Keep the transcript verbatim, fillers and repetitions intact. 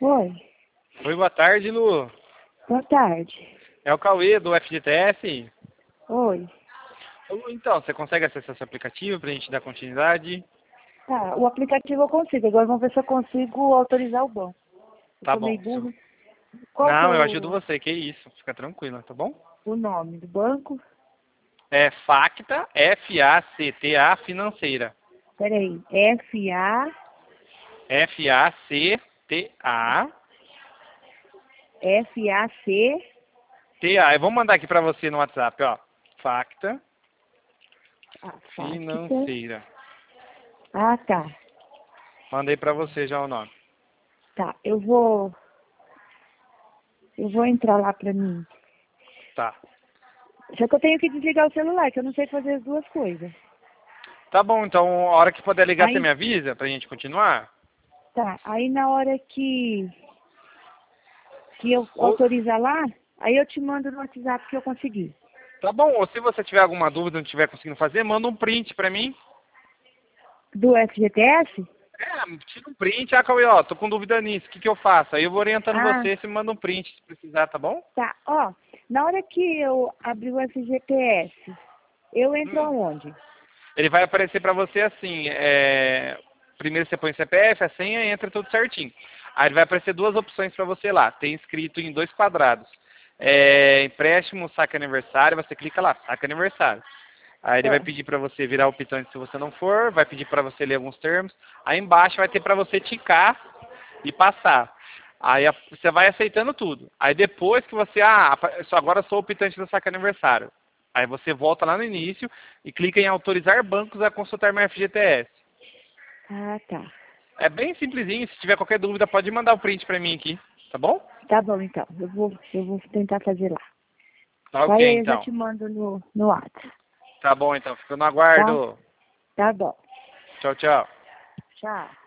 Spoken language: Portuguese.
Oi, Oi, boa tarde, Lu. boa tarde. É o Cauê do F G T S. Oi. Lu, então, você consegue acessar seu aplicativo pra gente dar continuidade? Tá, o aplicativo eu consigo. Agora vamos ver se eu consigo autorizar o banco. Eu Tá tô meio bom. Se- burro. Qual que é Não, eu ajudo o, você, que isso. Fica tranquila, tá bom? o nome do banco? É Facta, F A C T A Financeira. Peraí, F A, F A C T A F A C, T A. Eu vou mandar aqui pra você no WhatsApp, ó. Facta ah, Facta. Financeira. Ah, tá. Mandei pra você já o nome. Tá, eu vou, eu vou entrar lá pra mim. Tá. Só que eu tenho que desligar o celular, que eu não sei fazer as duas coisas. Tá bom, então a hora que puder ligar você Aí, me avisa pra gente continuar? tá, aí na hora que, que eu Ou, autorizar lá, aí eu te mando no WhatsApp que eu consegui. Tá bom, ou se você tiver alguma dúvida e não estiver conseguindo fazer, manda um print pra mim. Do F G T S? É, tira um print, ah, Cauê, ó, tô com dúvida nisso, o que que eu faço? Aí eu vou orientando Ah, você, você me manda um print se precisar, tá bom? tá. Ó, na hora que eu abrir o F G T S, eu entro Hum. aonde? Ele vai aparecer pra você assim, é... primeiro você põe o C P F, a senha, entra tudo certinho. Aí ele vai aparecer duas opções pra você lá, tem escrito em dois quadrados. É... Empréstimo, saque aniversário, você clica lá, saque aniversário. Aí ele vai Ah, pedir para você virar o pitante se você não for, vai pedir para você ler alguns termos. Aí embaixo vai ter para você ticar e passar. Aí a- você vai aceitando tudo. Aí depois que você, ah, apa- só agora sou o pitante do saque aniversário. Aí você volta lá no início e clica em autorizar bancos a consultar meu F G T S. ah, tá. É bem simplesinho, se tiver qualquer dúvida pode mandar o print para mim aqui, tá bom? Tá bom, então. Eu vou, eu vou tentar fazer lá. Tá Aí ok eu já então. te mando no, no WhatsApp, Tá bom então, fico no tá? aguardo. Tá bom. Tchau, tchau. Tchau.